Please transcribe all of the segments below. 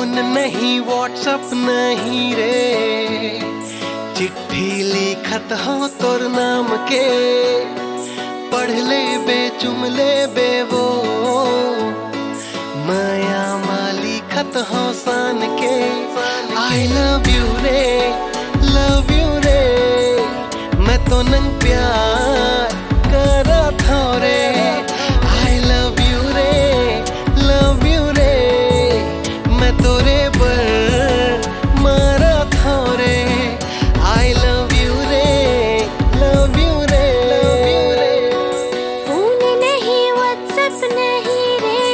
Phone नहीं WhatsApp नहीं रे, चिट्ठी लिखत हो तोर नाम के, पढ़ ले बे चुम ले बे वो, माया माली खत हो सान के। आई लव यू रे, मैं तो नंग प्यार करा था रे। आई लव यू रे, मैं तोरे पर मारा था रे। आई लव यू रे। फोन नहीं व्हाट्सएप नहीं रे,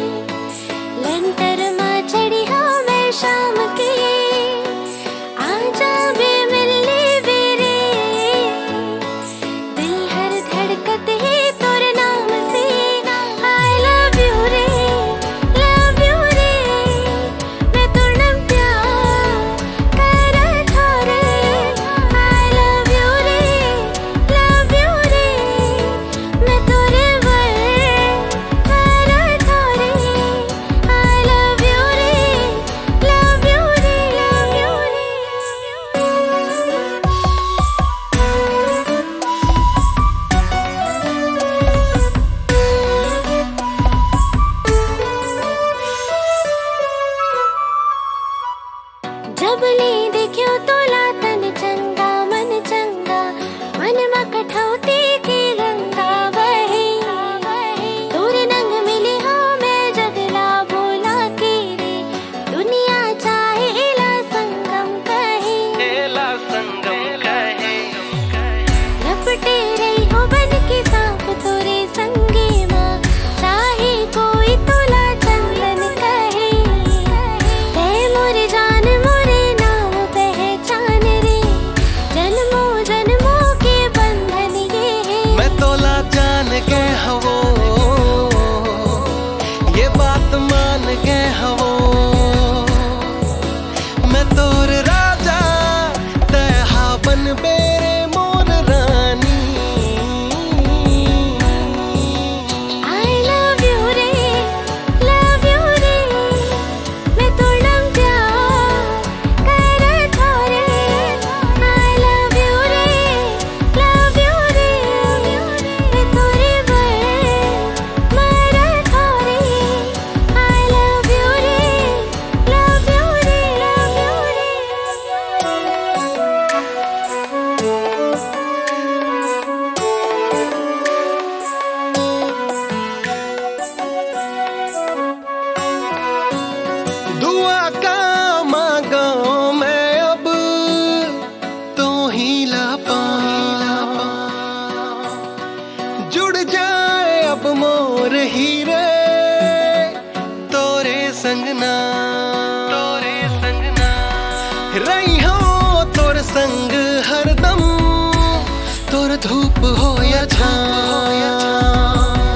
लंटर मा चढ़ी हो मैं शाम के, आजा बे मिल ले बे रे, दिल हर धड़कत है तोर नाम से। आई लव यू रे, मैं तोर नाम प्यार करा था रे। आई लव यू रे, मैं तोरे पर करा था रे। आई लव यू जब ले देखियो तोला तन चंगा मन मा कठौती की गंगा बहे, तोरे नंग मिले हो मैं जगला भोला की रे, दुनिया चाहे एला संगम कहे, लपटे रही हो बन के सांप तोरे संगे माँ, चाहे कोई तोला चंदन कहे, ते मोरे जान मोरे नाम पहचान रे, जन्मों के बंधन ये है। मैं तोला जान गए हवो, ये बात मान गए हवो, मैं तोर राजा तहा बन बेरे मोर रानी। आई लव यू रे, मैं तोर नाम प्यार करा था रे। आई लव यू रे, मैं तोरे पर मरा था रे। आई लव यू रे। दुआ का मांगा मैं अब तो ही ला पाऊं, जुड़ जाए अब मोर हीरे तोरे संगना, रही हो तोर संग हरदम, तोर धूप हो या छाँव,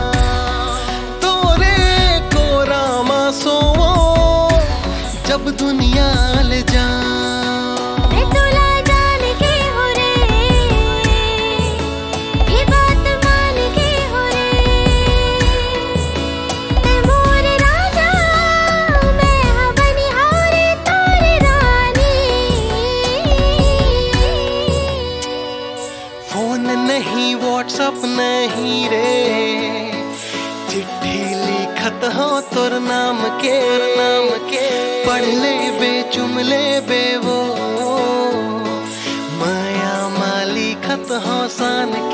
तोरे को रामा सोवो जब दुनिया ले जाऊं। मैं तोला जान के हो रे, ये बात मान के हो रे, ते मोरे राजा मैं हाँ बनी हारे तोरी रानी। फोन नहीं व्हाट्सअप नहीं रे, चिट्ठी लिखत हो तोर नाम के, पढ़ ले बे चुम ले बे वो, माया माली खत हो सान के।